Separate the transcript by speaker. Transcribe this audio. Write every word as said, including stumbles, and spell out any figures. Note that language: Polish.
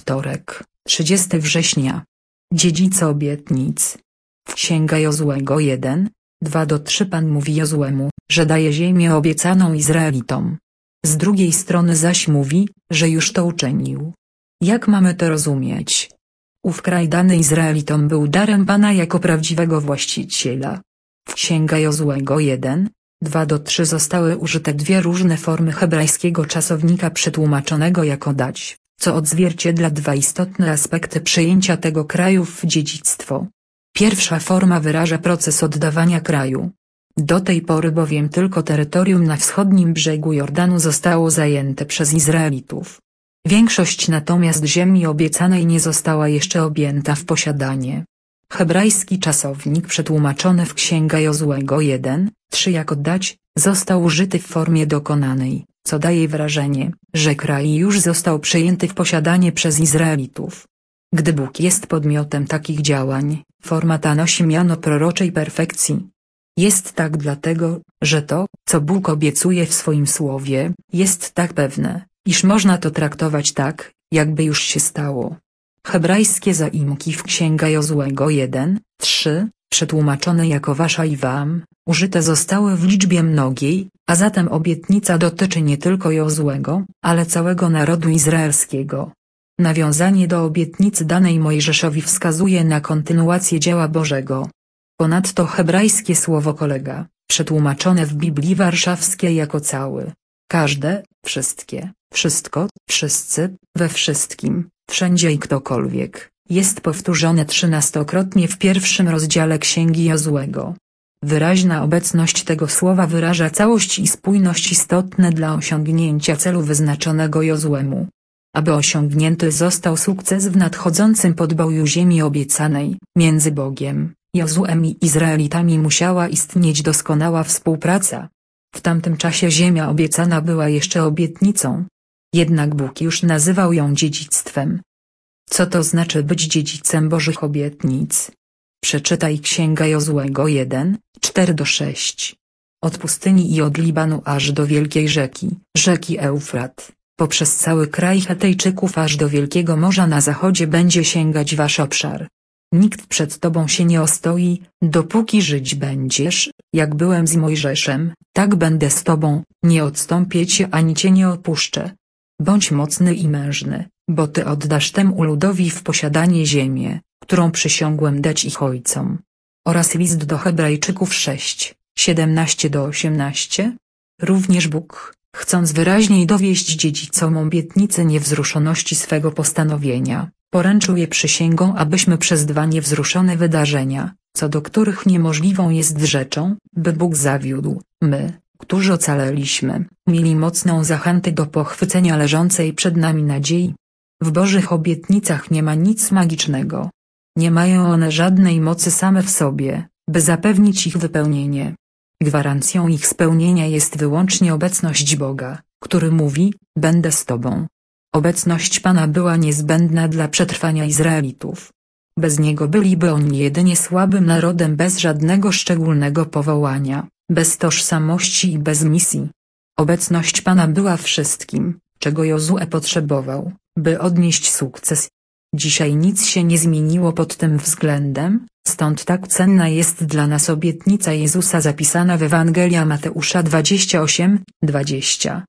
Speaker 1: wtorek, trzydziestego września. Dziedzice obietnic. Księga Jozłego jeden, dwa do trzy. Pan mówi Jozłemu, że daje ziemię obiecaną Izraelitom. Z drugiej strony zaś mówi, że już to uczynił. Jak mamy to rozumieć? Ów kraj dany Izraelitom był darem Pana jako prawdziwego właściciela. W Księga Jozłego jeden, dwa do trzy zostały użyte dwie różne formy hebrajskiego czasownika przetłumaczonego jako dać, co odzwierciedla dwa istotne aspekty przejęcia tego kraju w dziedzictwo. Pierwsza forma wyraża proces oddawania kraju. Do tej pory bowiem tylko terytorium na wschodnim brzegu Jordanu zostało zajęte przez Izraelitów. Większość natomiast ziemi obiecanej nie została jeszcze objęta w posiadanie. Hebrajski czasownik przetłumaczony w Księga Jozłego jeden, trzy jako dać, został użyty w formie dokonanej, co daje wrażenie, że kraj już został przejęty w posiadanie przez Izraelitów. Gdy Bóg jest podmiotem takich działań, forma ta nosi miano proroczej perfekcji. Jest tak dlatego, że to, co Bóg obiecuje w swoim słowie, jest tak pewne, iż można to traktować tak, jakby już się stało. Hebrajskie zaimki w Księga Jozłego jeden, trzy, przetłumaczone jako wasza i wam, użyte zostały w liczbie mnogiej, a zatem obietnica dotyczy nie tylko Jozłego, ale całego narodu izraelskiego. Nawiązanie do obietnicy danej Mojżeszowi wskazuje na kontynuację dzieła Bożego. Ponadto hebrajskie słowo kolega, przetłumaczone w Biblii Warszawskiej jako cały, każde, wszystkie, wszystko, wszyscy, we wszystkim, wszędzie i ktokolwiek, jest powtórzone trzynastokrotnie w pierwszym rozdziale Księgi Jozłego. Wyraźna obecność tego słowa wyraża całość i spójność istotne dla osiągnięcia celu wyznaczonego Jozłemu. Aby osiągnięty został sukces w nadchodzącym podboju ziemi obiecanej, między Bogiem, Jozłem i Izraelitami musiała istnieć doskonała współpraca. W tamtym czasie ziemia obiecana była jeszcze obietnicą. Jednak Bóg już nazywał ją dziedzictwem. Co to znaczy być dziedzicem Bożych obietnic? Przeczytaj Księga Jozłego jeden, cztery do sześciu. Od pustyni i od Libanu aż do wielkiej rzeki, rzeki Eufrat, poprzez cały kraj Chetejczyków aż do wielkiego morza na zachodzie będzie sięgać wasz obszar. Nikt przed tobą się nie ostoi, dopóki żyć będziesz, jak byłem z Mojżeszem, tak będę z tobą, nie odstąpię cię ani cię nie opuszczę. Bądź mocny i mężny, bo ty oddasz temu ludowi w posiadanie ziemię, którą przysiągłem dać ich ojcom. Oraz list do Hebrajczyków sześć, siedemnaście do osiemnastu. Również Bóg, chcąc wyraźniej dowieść dziedzicom obietnicy niewzruszoności swego postanowienia, poręczył je przysięgą, abyśmy przez dwa niewzruszone wydarzenia, co do których niemożliwą jest rzeczą, by Bóg zawiódł, my, którzy ocaleliśmy, mieli mocną zachętę do pochwycenia leżącej przed nami nadziei. W Bożych obietnicach nie ma nic magicznego. Nie mają one żadnej mocy same w sobie, by zapewnić ich wypełnienie. Gwarancją ich spełnienia jest wyłącznie obecność Boga, który mówi, będę z tobą. Obecność Pana była niezbędna dla przetrwania Izraelitów. Bez Niego byliby oni jedynie słabym narodem bez żadnego szczególnego powołania, bez tożsamości i bez misji. Obecność Pana była wszystkim, czego Jozue potrzebował, by odnieść sukces. Dzisiaj nic się nie zmieniło pod tym względem, stąd tak cenna jest dla nas obietnica Jezusa zapisana w Ewangelii Mateusza dwadzieścia osiem, dwadzieścia.